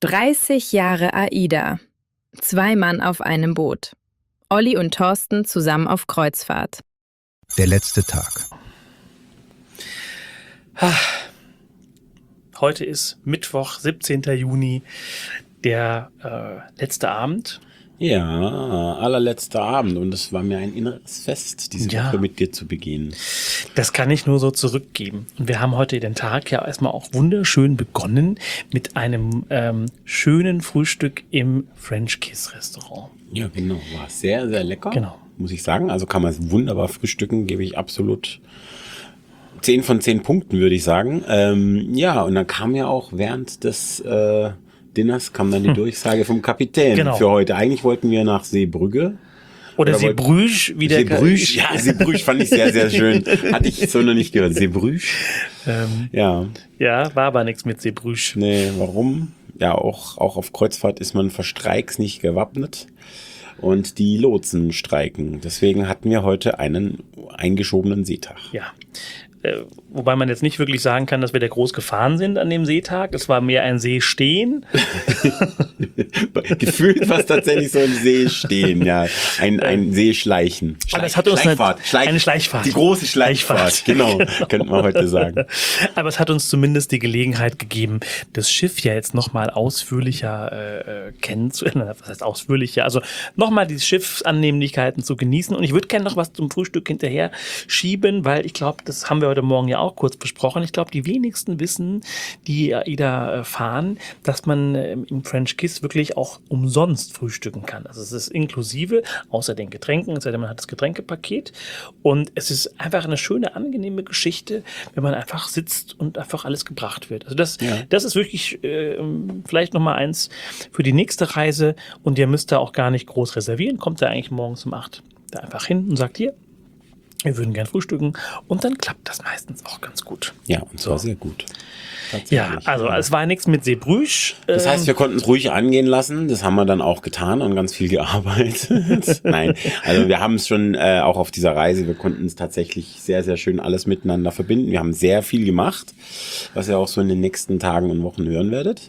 30 Jahre AIDA. 2 Mann auf einem Boot. Olli und Thorsten zusammen auf Kreuzfahrt. Der letzte Tag. Heute ist Mittwoch, 17. Juni, der letzte Abend. Ja, allerletzter Abend, und es war mir ein inneres Fest, diese Woche mit dir zu begehen. Das kann ich nur so zurückgeben. Und wir haben heute den Tag ja erstmal auch wunderschön begonnen mit einem schönen Frühstück im French Kiss Restaurant. Ja, genau, war sehr, sehr lecker, genau. Muss ich sagen. Also kann man es wunderbar frühstücken, gebe ich absolut 10 von 10 Punkten, würde ich sagen. Ja, und dann kam ja auch während des Dinners kam dann die Durchsage vom Kapitän für heute. Eigentlich wollten wir nach Seebrügge. Oder Seebrüsch, wie der Seebrüsch, ja, Seebrüsch fand ich sehr, sehr schön. Hatte ich so noch nicht gehört. Seebrüsch. Ja. Ja, war aber nichts mit Seebrüsch. Nee, warum? Ja, auch auf Kreuzfahrt ist man für Streiks nicht gewappnet. Und die Lotsen streiken. Deswegen hatten wir heute einen eingeschobenen Seetag. Ja. Wobei man jetzt nicht wirklich sagen kann, dass wir da groß gefahren sind an dem Seetag. Es war mehr ein Seestehen. Gefühlt war es tatsächlich so ein Seestehen, ja. Ein Seeschleichen. Aber es hat uns eine Schleichfahrt. Die große Schleichfahrt, genau, könnte man heute sagen. Aber es hat uns zumindest die Gelegenheit gegeben, das Schiff ja jetzt nochmal ausführlicher kennenzulernen. Was heißt ausführlicher? Also nochmal die Schiffsannehmlichkeiten zu genießen. Und ich würde gerne noch was zum Frühstück hinterher schieben, weil ich glaube, das haben wir heute Morgen ja auch kurz besprochen. Ich glaube, die wenigsten wissen, die AIDA fahren, dass man im French Kiss wirklich auch umsonst frühstücken kann. Also es ist inklusive, außer den Getränken, es sei denn, man hat das Getränkepaket. Und es ist einfach eine schöne, angenehme Geschichte, wenn man einfach sitzt und einfach alles gebracht wird. Also das ist wirklich vielleicht nochmal eins für die nächste Reise. Und ihr müsst da auch gar nicht groß reservieren. Kommt da eigentlich morgens um 8 da einfach hin und sagt, hier, wir würden gern frühstücken, und dann klappt das meistens auch ganz gut. Ja, und zwar sehr gut. Ja, also es war nichts mit Seebrüsch. Das heißt, wir konnten es ruhig angehen lassen. Das haben wir dann auch getan und ganz viel gearbeitet. Nein, also wir haben es schon auch auf dieser Reise, wir konnten es tatsächlich sehr, sehr schön alles miteinander verbinden. Wir haben sehr viel gemacht, was ihr auch so in den nächsten Tagen und Wochen hören werdet.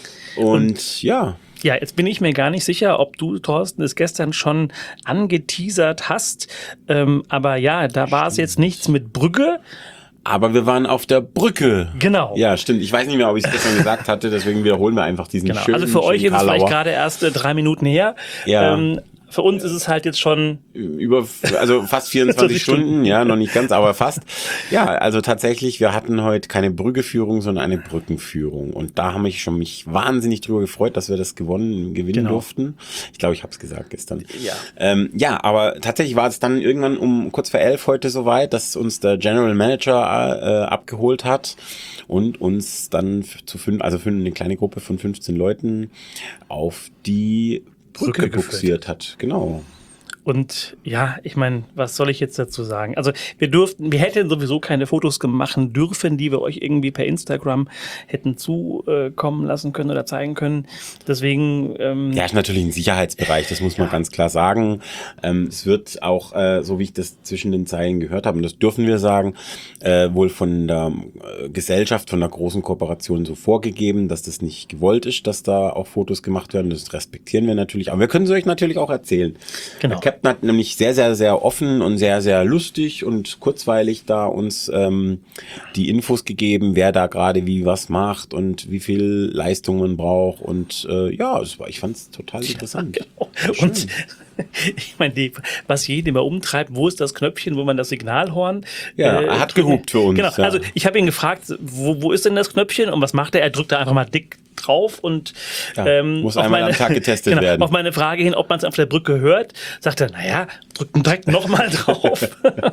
Und ja... Ja, jetzt bin ich mir gar nicht sicher, ob du, Thorsten, es gestern schon angeteasert hast. Aber ja, da war es jetzt nichts mit Brügge. Aber wir waren auf der Brücke. Genau. Ja, stimmt. Ich weiß nicht mehr, ob ich es gestern gesagt hatte, deswegen wiederholen wir einfach diesen schönen. Also für euch ist es vielleicht gerade erst 3 Minuten her. Ja. Für uns ist es halt jetzt schon also fast 24 Stunden, ja, noch nicht ganz, aber fast. Ja, also tatsächlich, wir hatten heute keine Brüggeführung, sondern eine Brückenführung. Und da habe ich mich wahnsinnig drüber gefreut, dass wir das gewinnen durften. Ich glaube, ich habe es gesagt gestern. Ja. Ja, aber tatsächlich war es dann irgendwann um kurz vor 11 heute soweit, dass uns der General Manager abgeholt hat und uns dann für eine kleine Gruppe von 15 Leuten auf die Brücke buxiert hat, genau. Und ja, ich meine, was soll ich jetzt dazu sagen? Also wir hätten sowieso keine Fotos machen dürfen, die wir euch irgendwie per Instagram hätten zukommen lassen können oder zeigen können. Deswegen... ja, ist natürlich ein Sicherheitsbereich, das muss man ganz klar sagen. Es wird auch, so wie ich das zwischen den Zeilen gehört habe, und das dürfen wir sagen, wohl von der Gesellschaft, von der großen Kooperation so vorgegeben, dass das nicht gewollt ist, dass da auch Fotos gemacht werden. Das respektieren wir natürlich. Aber wir können es euch natürlich auch erzählen. Genau. Captain hat nämlich sehr, sehr, sehr offen und sehr, sehr lustig und kurzweilig da uns die Infos gegeben, wer da gerade wie was macht und wie viel Leistung man braucht. Und ich fand es total interessant. Genau. Und ich meine, was jeden immer umtreibt, wo ist das Knöpfchen, wo man das Signalhorn... Ja, er hat gehupt für uns. Genau, ja. also ich habe ihn gefragt, wo ist denn das Knöpfchen und was macht er? Er drückt da einfach mal dick drauf und muss einmal am Tag getestet werden. Auf meine Frage hin, ob man es auf der Brücke hört, sagt er, naja, drückt direkt nochmal drauf.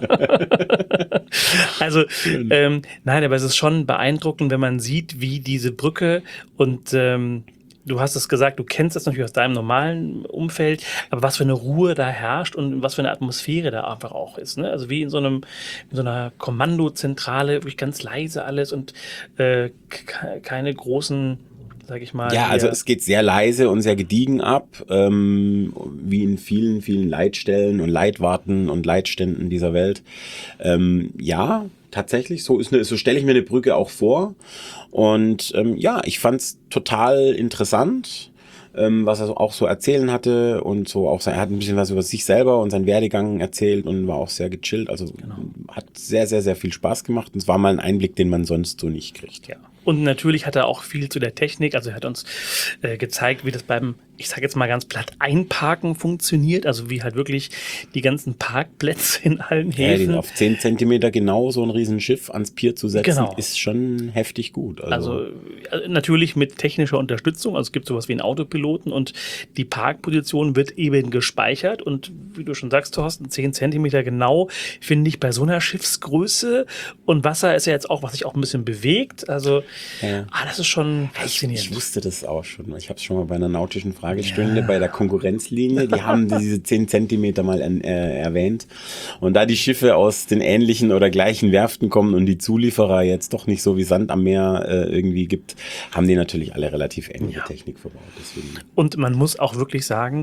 Also, nein, aber es ist schon beeindruckend, wenn man sieht, wie diese Brücke und du hast es gesagt, du kennst das natürlich aus deinem normalen Umfeld, aber was für eine Ruhe da herrscht und was für eine Atmosphäre da einfach auch ist. Ne? Also wie in so einer Kommandozentrale, wirklich ganz leise alles und keine großen sag ich mal. Ja, also es geht sehr leise und sehr gediegen ab, wie in vielen, vielen Leitstellen und Leitwarten und Leitständen dieser Welt. Ja, tatsächlich, so stelle ich mir eine Brücke auch vor. Und ja, ich fand's total interessant, was er auch so erzählen hatte und so auch er hat ein bisschen was über sich selber und seinen Werdegang erzählt und war auch sehr gechillt. Also hat sehr, sehr, sehr viel Spaß gemacht und es war mal ein Einblick, den man sonst so nicht kriegt. Ja. Und natürlich hat er auch viel zu der Technik, also er hat uns gezeigt, wie das beim, ich sage jetzt mal ganz platt, Einparken funktioniert, also wie halt wirklich die ganzen Parkplätze in allen Häfen. Ja, auf 10 Zentimeter genau so ein Riesenschiff ans Pier zu setzen, Genau. ist schon heftig gut. Also natürlich mit technischer Unterstützung, also es gibt sowas wie einen Autopiloten und die Parkposition wird eben gespeichert und wie du schon sagst, Thorsten, 10 Zentimeter genau, finde ich bei so einer Schiffsgröße und Wasser ist ja jetzt auch, was sich auch ein bisschen bewegt, also das ist schon faszinierend. Ich wusste das auch schon. Ich habe es schon mal bei einer nautischen Fragestunde bei der Konkurrenzlinie, die haben diese 10 Zentimeter mal erwähnt. Und da die Schiffe aus den ähnlichen oder gleichen Werften kommen und die Zulieferer jetzt doch nicht so wie Sand am Meer irgendwie gibt, haben die natürlich alle relativ ähnliche Technik verbaut. Deswegen. Und man muss auch wirklich sagen,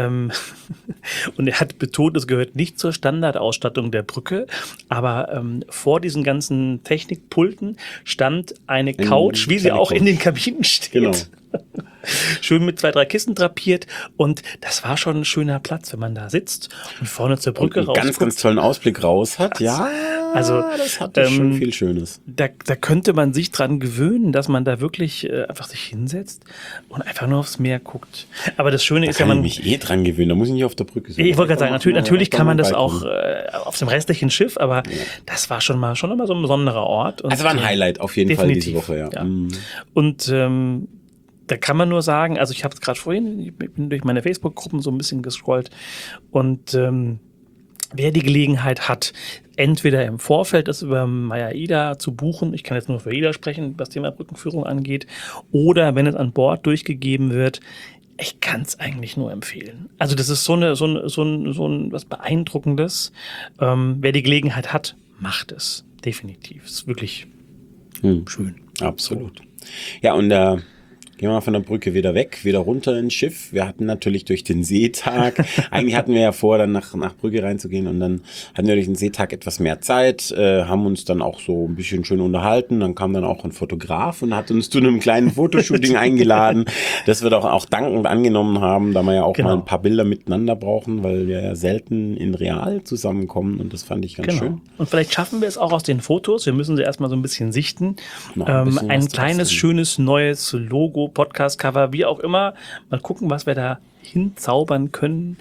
und er hat betont, es gehört nicht zur Standardausstattung der Brücke, aber vor diesen ganzen Technikpulten stand eine Couch, wie sie auch in den Kabinen steht. Genau. Schön mit 2, 3 Kissen drapiert und das war schon ein schöner Platz, wenn man da sitzt und vorne zur Brücke raus. Ganz, ganz tollen Ausblick raus hat. Ja, also das hat schon viel Schönes. Da könnte man sich dran gewöhnen, dass man da wirklich einfach sich hinsetzt und einfach nur aufs Meer guckt. Aber das Schöne ist ja, man kann ich mich dran gewöhnen, da muss ich nicht auf der Brücke sein. Ich wollte gerade sagen, natürlich kann man das auch auf dem restlichen Schiff, aber das war schon immer so ein besonderer Ort. Und also war ein Highlight auf jeden Fall diese Woche, ja. Und da kann man nur sagen, also ich habe es gerade vorhin, ich bin durch meine Facebook-Gruppen so ein bisschen gescrollt und wer die Gelegenheit hat, entweder im Vorfeld das über AIDA zu buchen, ich kann jetzt nur für AIDA sprechen, was Thema Brückenführung angeht, oder wenn es an Bord durchgegeben wird, ich kann es eigentlich nur empfehlen. Also das ist so ein was Beeindruckendes. Wer die Gelegenheit hat, macht es. Definitiv. Es ist wirklich schön. Absolut. Ja, und gehen wir mal von der Brücke wieder weg, wieder runter ins Schiff. Wir hatten natürlich durch den Seetag, eigentlich hatten wir ja vor, dann nach Brügge reinzugehen und dann hatten wir durch den Seetag etwas mehr Zeit, haben uns dann auch so ein bisschen schön unterhalten. Dann kam dann auch ein Fotograf und hat uns zu einem kleinen Fotoshooting eingeladen, das wir doch auch dankend angenommen haben, da wir ja auch mal ein paar Bilder miteinander brauchen, weil wir ja selten in real zusammenkommen und das fand ich ganz schön. Und vielleicht schaffen wir es auch aus den Fotos, wir müssen sie erstmal so ein bisschen sichten, ein kleines, schönes, neues Logo, Podcast-Cover, wie auch immer. Mal gucken, was wir da hinzaubern können.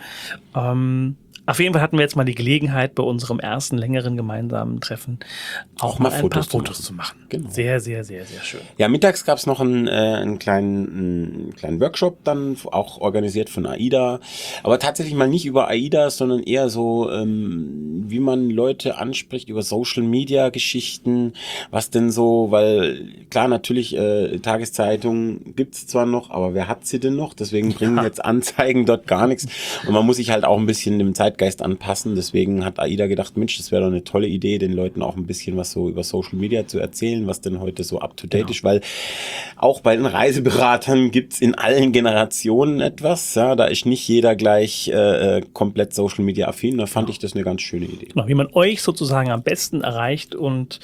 Auf jeden Fall hatten wir jetzt mal die Gelegenheit, bei unserem ersten längeren gemeinsamen Treffen auch mal ein paar Fotos zu machen. Genau. Sehr, sehr, sehr, sehr schön. Ja, mittags gab es noch einen kleinen Workshop dann, auch organisiert von AIDA. Aber tatsächlich mal nicht über AIDA, sondern eher so, wie man Leute anspricht über Social-Media-Geschichten. Was denn so, weil klar, natürlich, Tageszeitungen gibt's zwar noch, aber wer hat sie denn noch? Deswegen bringen jetzt Anzeigen dort gar nichts. Und man muss sich halt auch ein bisschen dem Zeitgeist anpassen. Deswegen hat AIDA gedacht, Mensch, das wäre doch eine tolle Idee, den Leuten auch ein bisschen was so über Social Media zu erzählen, was denn heute so up-to-date ist, weil auch bei den Reiseberatern gibt's in allen Generationen etwas. Ja, da ist nicht jeder gleich komplett Social Media affin. Da fand ich das eine ganz schöne Idee. Genau, wie man euch sozusagen am besten erreicht und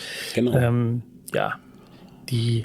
die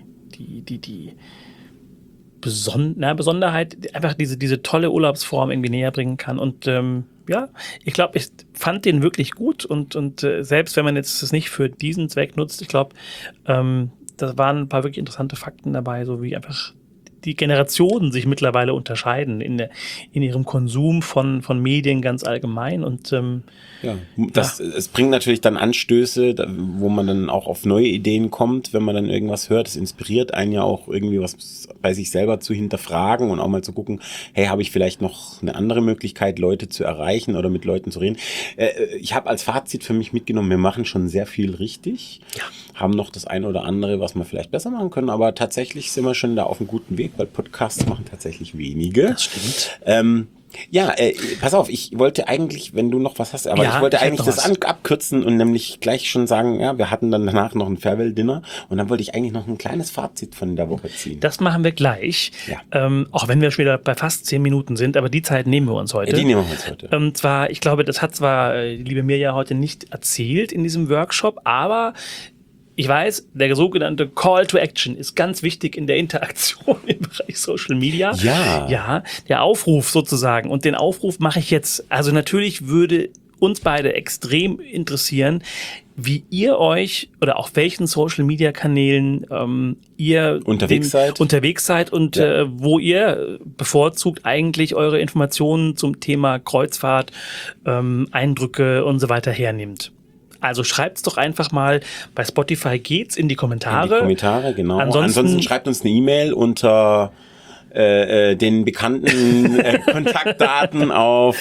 Besonderheit, einfach diese tolle Urlaubsform irgendwie näher bringen kann. Und ich glaube, ich fand den wirklich gut und selbst wenn man jetzt das nicht für diesen Zweck nutzt, ich glaube, da waren ein paar wirklich interessante Fakten dabei, so wie einfach die Generationen sich mittlerweile unterscheiden in ihrem Konsum von Medien ganz allgemein und es bringt natürlich dann Anstöße, wo man dann auch auf neue Ideen kommt, wenn man dann irgendwas hört. Es inspiriert einen ja auch irgendwie was bei sich selber zu hinterfragen und auch mal zu gucken, hey, habe ich vielleicht noch eine andere Möglichkeit, Leute zu erreichen oder mit Leuten zu reden. Ich habe als Fazit für mich mitgenommen, wir machen schon sehr viel richtig, haben noch das eine oder andere, was wir vielleicht besser machen können, aber tatsächlich sind wir schon da auf einem guten Weg, weil Podcasts machen tatsächlich wenige. Das stimmt. Ja, pass auf, ich wollte eigentlich, wenn du noch was hast, aber Ja, ich wollte ich hab eigentlich noch das was. abkürzen und nämlich gleich schon sagen, ja, wir hatten dann danach noch ein Farewell-Dinner und dann wollte ich eigentlich noch ein kleines Fazit von der Woche ziehen. Das machen wir gleich, Ja. auch wenn wir schon wieder bei fast 10 Minuten sind, aber die Zeit nehmen wir uns heute. Die nehmen wir uns heute. Zwar, ich glaube, das hat zwar die liebe Mirja heute nicht erzählt in diesem Workshop, aber ich weiß, der sogenannte Call to Action ist ganz wichtig in der Interaktion im Bereich Social Media. Ja. Ja, der Aufruf sozusagen. Und den Aufruf mache ich jetzt. Also natürlich würde uns beide extrem interessieren, wie ihr euch oder auf welchen Social Media Kanälen ihr Unterwegs seid und wo ihr bevorzugt eigentlich eure Informationen zum Thema Kreuzfahrt, Eindrücke und so weiter hernimmt. Also schreibt's doch einfach mal, bei Spotify geht's in die Kommentare. In die Kommentare, genau. Ansonsten schreibt uns eine E-Mail unter den bekannten Kontaktdaten auf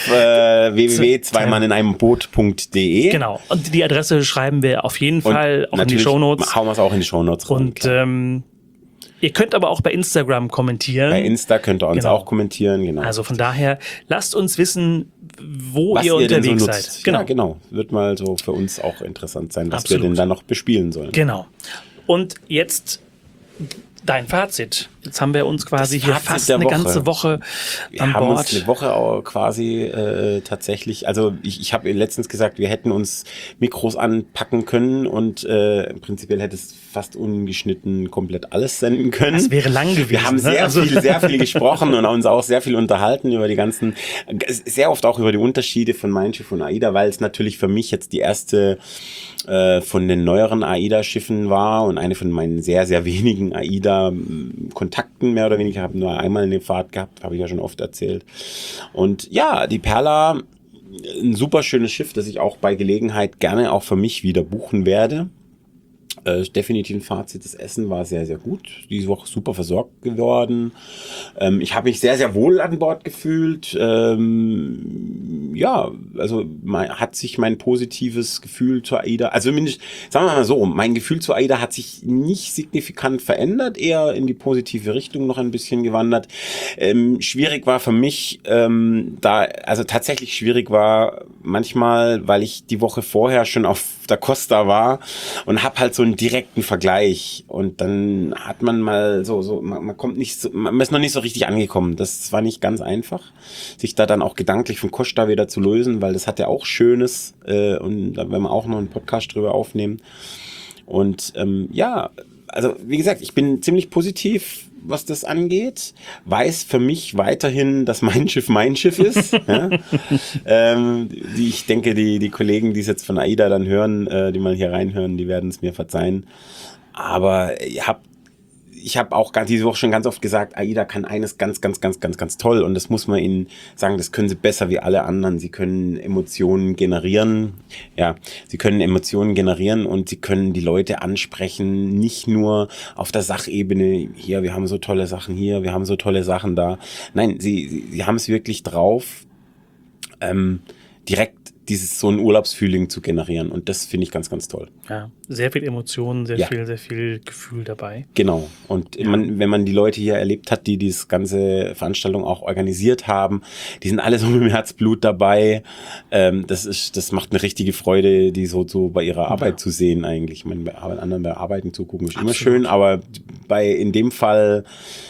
www.zweimannineinemboot.de. Genau. Und die Adresse schreiben wir auf jeden Fall auch in die Shownotes. Hauen wir es auch in die Shownotes rein. Und ihr könnt aber auch bei Instagram kommentieren. Bei Insta könnt ihr uns Genau. auch kommentieren, genau. Also von daher, lasst uns wissen, wo was ihr denn unterwegs so seid. nutzt. Genau. Ja, genau. Wird mal so für uns auch interessant sein, was Absolut. wir denn da noch bespielen sollen. Genau. Und jetzt dein Fazit. Jetzt haben wir uns quasi Das hier Fazit fast der eine Woche. ganze Woche Wir an haben Bord. uns eine Woche auch quasi tatsächlich, also ich habe letztens gesagt, wir hätten uns Mikros anpacken können und prinzipiell hätte es fast ungeschnitten komplett alles senden können. Das wäre lang gewesen. Wir haben sehr viel gesprochen und uns auch sehr viel unterhalten über die ganzen, sehr oft auch über die Unterschiede von Mein Schiff und AIDA, weil es natürlich für mich jetzt die erste von den neueren AIDA-Schiffen war und eine von meinen sehr, sehr wenigen AIDA-Kontakten mehr oder weniger. Ich habe nur einmal eine Fahrt gehabt, habe ich ja schon oft erzählt. Und ja, die Perla, ein super schönes Schiff, das ich auch bei Gelegenheit gerne auch für mich wieder buchen werde. Definitiv ein Fazit, das Essen war sehr, sehr gut. Diese Woche super versorgt geworden. Ich habe mich sehr, sehr wohl an Bord gefühlt. Ja, also hat sich mein positives Gefühl zur AIDA, also zumindest, sagen wir mal so, mein Gefühl zur AIDA hat sich nicht signifikant verändert, eher in die positive Richtung noch ein bisschen gewandert. Schwierig war für mich, also tatsächlich schwierig war manchmal, weil ich die Woche vorher schon auf der Costa war und habe halt so einen direkten Vergleich und dann hat man mal man kommt nicht so, man ist noch nicht so richtig angekommen. Das war nicht ganz einfach, sich da dann auch gedanklich von Costa wieder zu lösen, weil das hat ja auch Schönes und da werden wir auch noch einen Podcast drüber aufnehmen. Und ja, also wie gesagt, ich bin ziemlich positiv, was das angeht. Weiß für mich weiterhin, dass mein Schiff ist. Ja? Ich denke, die Kollegen, die es jetzt von AIDA dann hören, die mal hier reinhören, die werden es mir verzeihen. Aber ich habe auch diese Woche schon ganz oft gesagt, AIDA kann eines ganz, ganz, ganz, ganz, ganz toll und das muss man ihnen sagen, das können sie besser wie alle anderen. Sie können Emotionen generieren. Ja, sie können Emotionen generieren und sie können die Leute ansprechen, nicht nur auf der Sachebene, hier, wir haben so tolle Sachen hier, wir haben so tolle Sachen da. Nein, sie haben es wirklich drauf, direkt so ein Urlaubsfeeling zu generieren und das finde ich ganz, ganz toll. Ja, sehr viel Emotionen, sehr viel Gefühl dabei. Genau. Und wenn man die Leute hier erlebt hat, die diese ganze Veranstaltung auch organisiert haben, die sind alle so mit dem Herzblut dabei. Das macht eine richtige Freude, die so bei ihrer Arbeit zu sehen eigentlich. Ich meine, bei anderen bei Arbeiten zugucken ist immer schön, aber in dem Fall,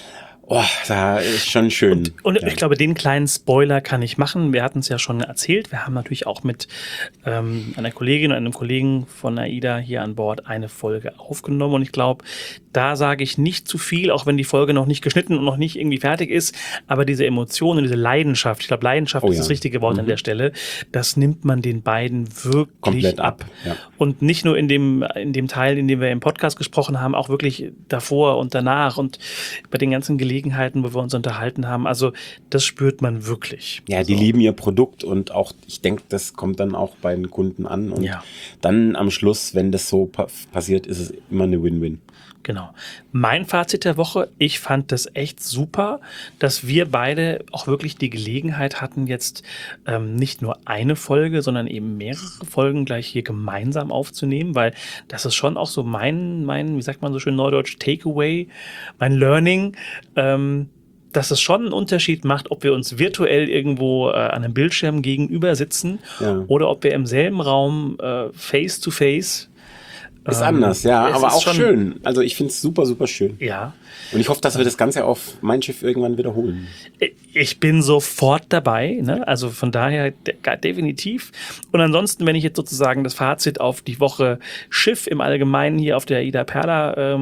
da ist schon schön. Und ich glaube, den kleinen Spoiler kann ich machen. Wir hatten es ja schon erzählt. Wir haben natürlich auch mit einer Kollegin und einem Kollegen von AIDA hier an Bord eine Folge aufgenommen. Und ich glaube, da sage ich nicht zu viel, auch wenn die Folge noch nicht geschnitten und noch nicht irgendwie fertig ist. Aber diese Emotionen, diese Leidenschaft, ich glaube, Leidenschaft ist das richtige Wort an der Stelle, das nimmt man den beiden wirklich komplett ab. Ja. Und nicht nur in dem Teil, in dem wir im Podcast gesprochen haben, auch wirklich davor und danach und bei den ganzen Gelegenheiten, wo wir uns unterhalten haben. Also das spürt man wirklich. Ja, die lieben ihr Produkt und auch, ich denke, das kommt dann auch bei den Kunden an. Und dann am Schluss, wenn das so passiert, ist es immer eine Win-Win. Genau. Mein Fazit der Woche, ich fand das echt super, dass wir beide auch wirklich die Gelegenheit hatten, jetzt nicht nur eine Folge, sondern eben mehrere Folgen gleich hier gemeinsam aufzunehmen, weil das ist schon auch so mein, wie sagt man so schön neudeutsch, Takeaway, mein Learning. dass es schon einen Unterschied macht, ob wir uns virtuell irgendwo an einem Bildschirm gegenüber sitzen oder ob wir im selben Raum face to face. Ist anders, ja, aber auch schön. Also ich finde es super, super schön. Ja. Und ich hoffe, dass wir das Ganze auf Mein Schiff irgendwann wiederholen. Ich bin sofort dabei, ne? Also von daher definitiv. Und ansonsten, wenn ich jetzt sozusagen das Fazit auf die Woche Schiff im Allgemeinen hier auf der AIDA Perla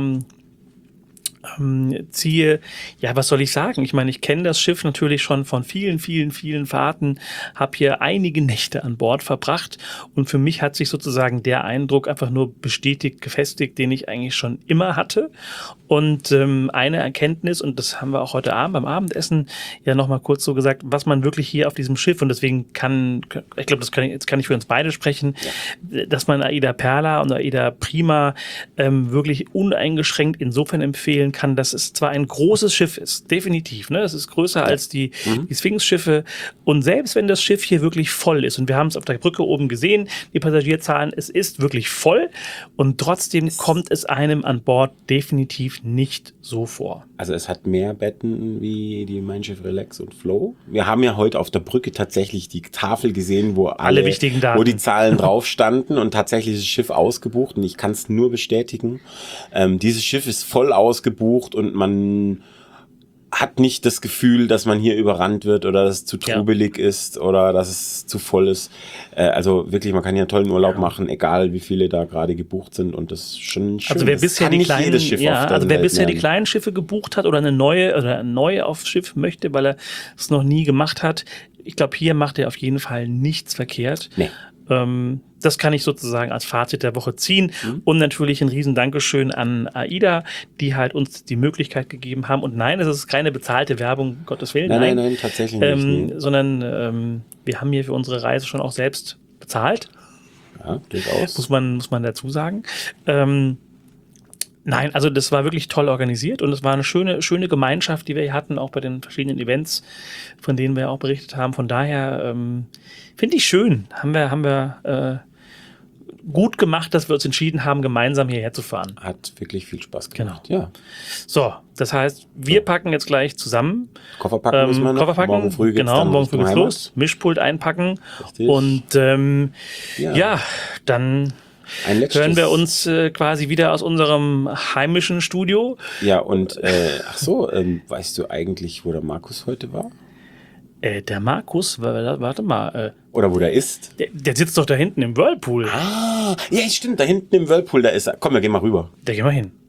ziehe, ja, was soll ich sagen? Ich meine, ich kenne das Schiff natürlich schon von vielen, vielen, vielen Fahrten, habe hier einige Nächte an Bord verbracht und für mich hat sich sozusagen der Eindruck einfach nur bestätigt, gefestigt, den ich eigentlich schon immer hatte. Und eine Erkenntnis, und das haben wir auch heute Abend beim Abendessen ja nochmal kurz so gesagt, was man wirklich hier auf diesem Schiff, und deswegen ich glaube, jetzt kann ich für uns beide sprechen, dass man AIDA Perla und AIDA Prima wirklich uneingeschränkt insofern empfehlen kann, dass es zwar ein großes Schiff ist, definitiv, ne? Es ist größer als die Sphinx-Schiffe, und selbst wenn das Schiff hier wirklich voll ist, und wir haben es auf der Brücke oben gesehen, die Passagierzahlen, es ist wirklich voll, und trotzdem kommt es einem an Bord definitiv nicht so vor. Also es hat mehr Betten wie die Mein Schiff Relax und Flow. Wir haben ja heute auf der Brücke tatsächlich die Tafel gesehen, wo alle wichtigen Daten, wo die Zahlen drauf standen, und tatsächlich ist das Schiff ausgebucht, und ich kann es nur bestätigen. Dieses Schiff ist voll ausgebucht und man hat nicht das Gefühl, dass man hier überrannt wird oder dass es zu trubelig ist oder dass es zu voll ist. Also wirklich, man kann hier einen tollen Urlaub machen, egal wie viele da gerade gebucht sind, und das ist schon schön. Also wer bisher die kleinen Schiffe gebucht hat oder eine neue aufs Schiff möchte, weil er es noch nie gemacht hat, ich glaube, hier macht er auf jeden Fall nichts verkehrt. Nee. Das kann ich sozusagen als Fazit der Woche ziehen. Und natürlich ein riesen Dankeschön an AIDA, die halt uns die Möglichkeit gegeben haben. Und nein, es ist keine bezahlte Werbung, Gottes Willen. Nein, tatsächlich nicht. Nee. Sondern wir haben hier für unsere Reise schon auch selbst bezahlt. Ja, durchaus. Muss man dazu sagen. Nein, also das war wirklich toll organisiert, und es war eine schöne Gemeinschaft, die wir hier hatten, auch bei den verschiedenen Events, von denen wir auch berichtet haben. Von daher finde ich schön, haben wir gut gemacht, dass wir uns entschieden haben, gemeinsam hierher zu fahren. Hat wirklich viel Spaß gemacht. Genau. Ja. So, das heißt, wir packen jetzt gleich zusammen. Koffer packen müssen wir noch. Koffer packen, morgen früh geht's los. Mischpult einpacken. Richtig. Und dann hören wir uns quasi wieder aus unserem heimischen Studio. Ja, und weißt du eigentlich, wo der Markus heute war? Der Markus, warte mal. Oder wo der ist? Der sitzt doch da hinten im Whirlpool. Ah, ja, stimmt, da hinten im Whirlpool, da ist er. Komm, wir gehen mal rüber. Da gehen wir hin.